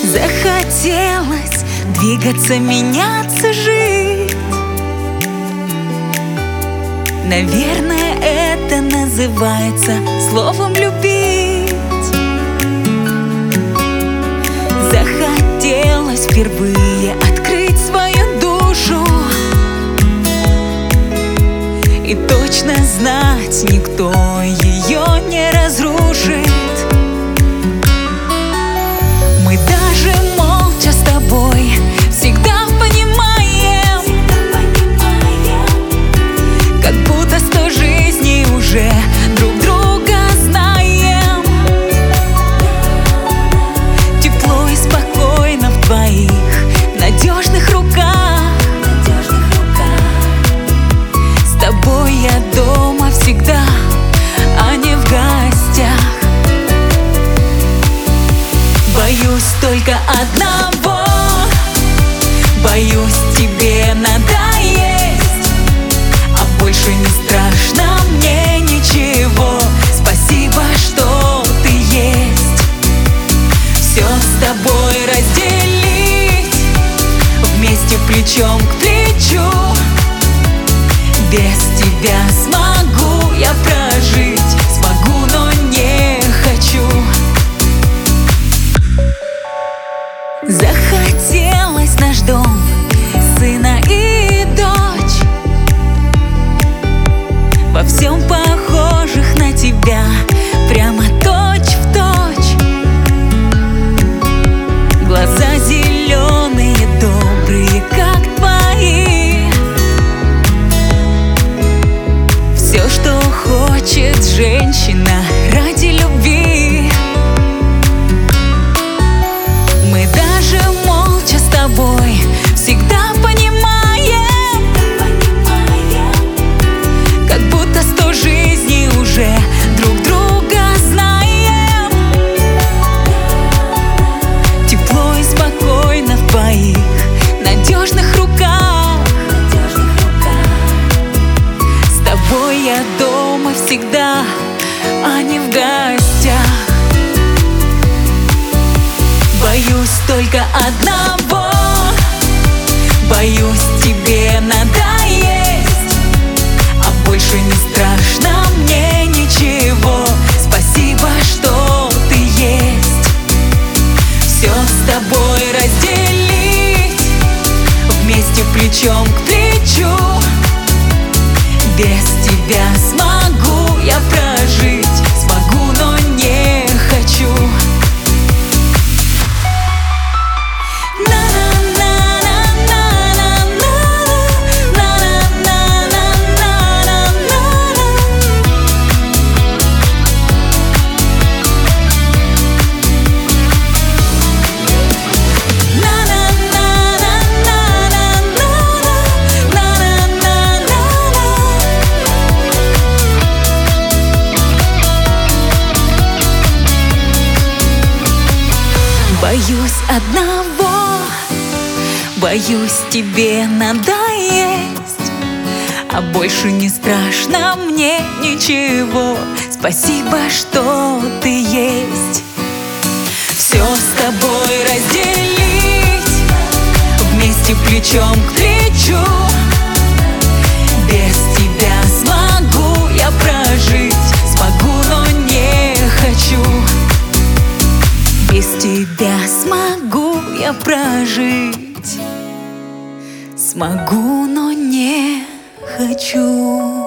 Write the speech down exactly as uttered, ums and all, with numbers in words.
Захотелось двигаться, меняться, жить. Наверное, это называется словом любить. Захотелось впервые открыть свою душу и точно знать, никто ее не разрушит. Мы даже молча с тобой всегда понимаем, как будто сто жизней уже друг друга знаем. Тепло и спокойно в твоих надежных руках. С тобой я дома всегда, а не в гостях. Боюсь только одного, боюсь тебе надоесть, а больше не страшно мне ничего. Спасибо, что ты есть. Все с тобой разделить, вместе плечом к плечу. Без тебя смогу я прожить, смогу, но не хочу. Захотелось наш дом, сына и дочь, во всем похожих на тебя, прямо точь в точь. Глаза зеленые, добрые, как твои. Все, что хочет женщина ради любви. Мы даже молча с тобой всегда понимаем, как будто сто жизней уже друг друга знаем. Тепло и спокойно в твоих надежных руках. С тобой я дома всегда, а не в гостях. Боюсь только одного, боюсь тебе надоесть, а больше не страшно мне ничего. Спасибо, что ты есть. Все с тобой разделить, вместе плечом к плечу. Без тебя смогу я прожить, смогу, но не хочу. Боюсь одного, боюсь тебе надоесть, а больше не страшно мне ничего. Спасибо, что ты есть. Все с тобой разделить, вместе плечом к плечу. Без тебя смогу я прожить, смогу, но не хочу. Без тебя смогу я прожить, смогу, но не хочу.